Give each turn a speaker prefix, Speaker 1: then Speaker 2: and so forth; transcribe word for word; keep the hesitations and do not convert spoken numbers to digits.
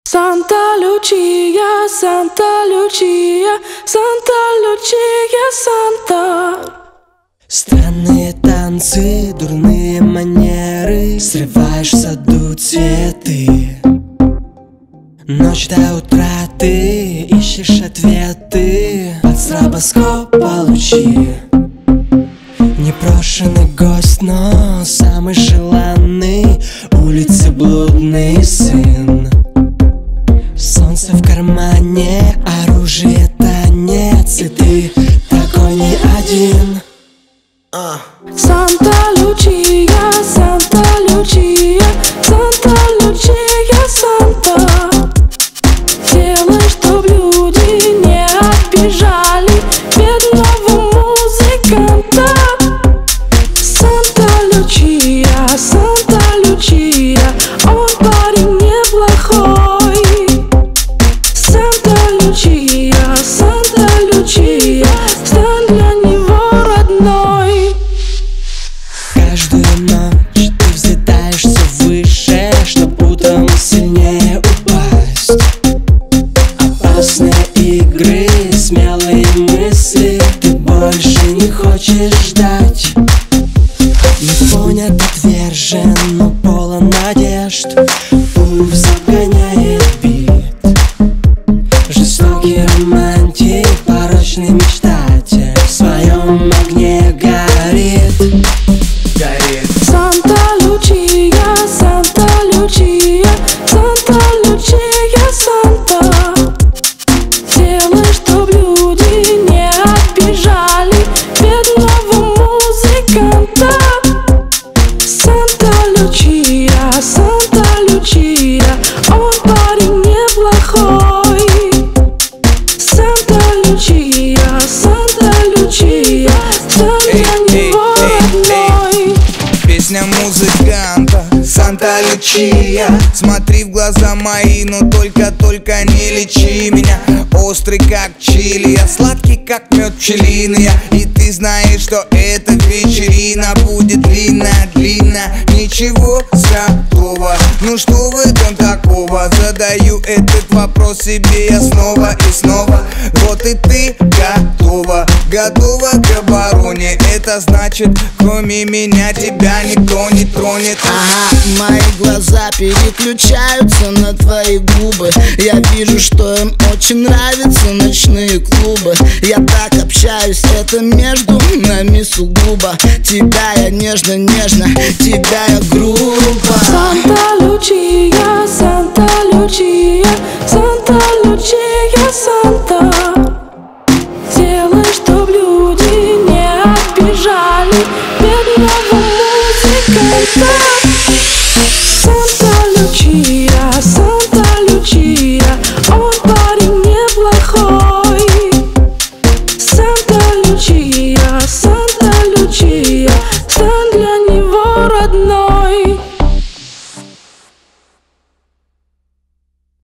Speaker 1: Santa Lucia, Santa Lucia, Santa Lucia, Santa.
Speaker 2: Странные танцы, дурные манеры, срываешь в саду цветы. Ночь до утра ты ищешь ответы от стробоскопа лучи. Непрошенный гость, но самый желанный, улицы блудный сын. Солнце в кармане, оружие, танец, и ты такой не один. uh.
Speaker 1: Santa Lucia, Santa Lucia, Santa Lucia, Santa. Делай, чтоб люди не обижали бедного музыканта. Santa Lucia, Santa Lucia, он парень неплохой. Santa Lucia, Santa Lucia, стань для него родной.
Speaker 2: Каждую ночь ты взлетаешь все выше, чтоб утром сильнее упасть. Опасные игры, смелые мысли, ты больше не хочешь ждать. Не понят, отвержен, но полон надежд. Пульс загоняет бит. Жестокий романтик, порочный мечтатель, в своем огне горит. Горит.
Speaker 1: Santa Lucia, Santa Lucia, Santa Lucia, Santa. Делай, чтоб люди не обижали бедного музыканта. Santa Lucia, Santa Lucia, он парень неплохой. Santa Lucia, Santa Lucia, стань для него родной.
Speaker 3: Песня музыканта Санта Лючия. Смотри в глаза мои, но только-только не лечи меня. Острый как чили, я сладкий как мед пчелиный. И ты знаешь, что эта вечерина будет длинная-длинная. Ничего святого, ну что в этом такого? Задаю этот вопрос себе я снова и снова. Вот и ты готова, готова к обороне. Это значит, кроме меня тебя никто не тронет.
Speaker 4: Ага, мои глаза переключаются на твои губы. Я вижу, что им очень нравятся ночные клубы. Я так общаюсь, это между нами сугубо. Тебя я нежно-нежно, тебя я грубо.
Speaker 1: Santa Lucia, Santa